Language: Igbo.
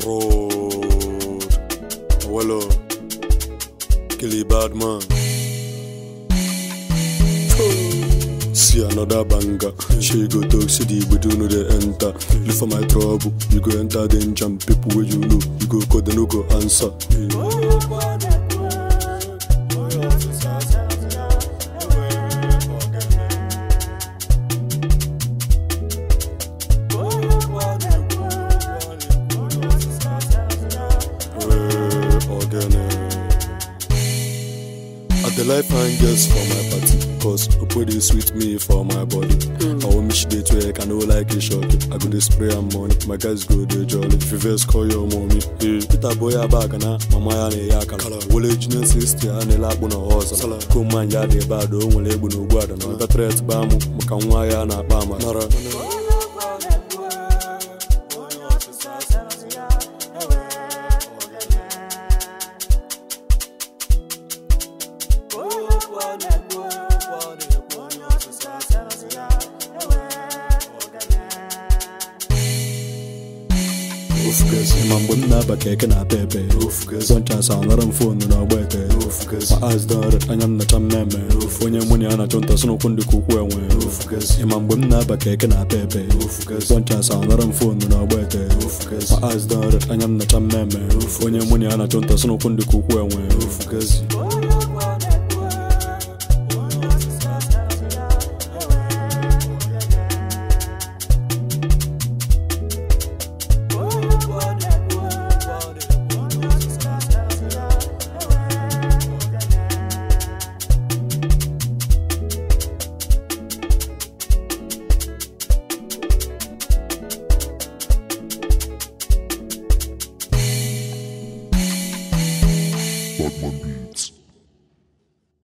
Road. Wallo. Killy bad man. See another banger. She go talk city, but you know they enter. Look for my trouble. You go enter then jump. People where you know. You go call they no go answer. The life angels for my party, cause nobody sweet me for my body. I want me shit to work, I know like a shock. I go to spray and money, my guys go to jolly. If you first call your mommy, Peter boy a back and mama and a yakala. Wole junior sister and a lap on a horse. Come man, ya de bad, don't want to no guard and the threats bamu, Makamwaya and a bama. Mambo na bakeke na pepe. Don't chance on the phone no bete. My eyes done, I am not a meme. When you money on a chonta, so no kundi kukwe. Mambo na bakeke na pepe. Don't chance on the phone no bete. My eyes done, I am not a meme. When you money on a chonta, so no kundi kukwe. Batman Beats.